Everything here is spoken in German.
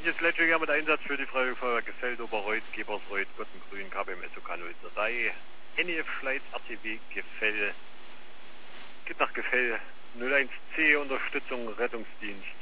Hier ist Ledger mit Einsatz für die Freiwillige Feuerwehr Gefeld, Oberreuth, Gebersreuth, Gottengrün, KBM SOK 03, NEF Flight RTW Gefell. Geht nach Gefell 01C, Unterstützung Rettungsdienst.